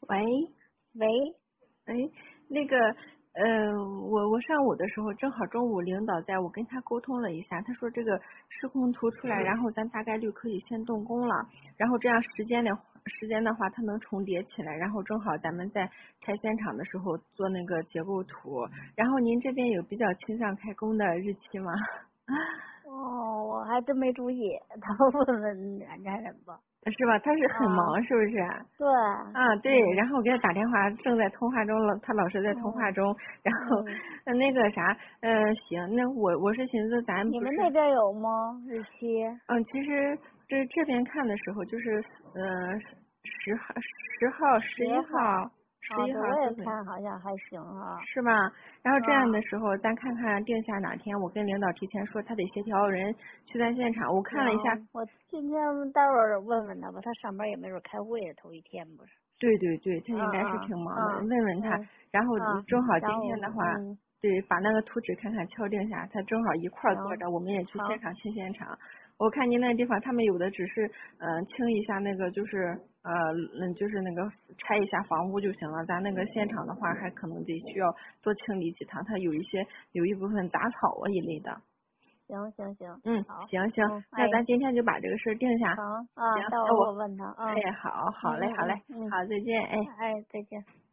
喂， 喂， 哎，那个，我上午的时候正好中午领导在，我跟他沟通了一下，他说这个施工图出来，然后咱大概率可以先动工了，然后这样时间的话它能重叠起来，然后正好咱们在拆现场的时候做那个结构图，然后您这边有比较倾向开工的日期吗？ 哦，我还真没注意，他问问俺家人吧。 是吧？他是很啊， 忙，是不是？ 对， 啊，对，然后我给他打电话，正在通话中了，他老是在通话嗯中，然后嗯， 那个啥，行，那我是寻思咱不是， 你们那边有吗？日期？ 其实这边看的时候就是，10号、十一 10号。 号、十啊， 一对，我也号都会。 看好像还行哈。 是吧？然后这样的啊， 时候，咱看看定下哪天，我跟领导提前说，他得协调人去咱现场。我看了一下， 行，我今天待会儿问问他吧，他上班也没准开会，头一天不是？ 对对对，他嗯应该是嗯挺忙的， 嗯问问他， 嗯然后嗯， 正好今然后天的话， 嗯， 对，把那个图纸看看敲定下，他正好一块儿坐行， 着，我们也去现好， 场清现场。我看您那地方，他们有的只是清一下那个就是就是那个拆一下房屋就行了，咱那个现场的话还可能得需要多清理几趟，它有一部分杂草啊一类的。 行行行， 嗯， 好， 行行，那咱哎， 今天就把这个事儿定下。 成行， 啊，待会儿那我， 我问他啊。 哎，好嘞，好嘞， 嗯， 好，再见，哎。 哎，再见。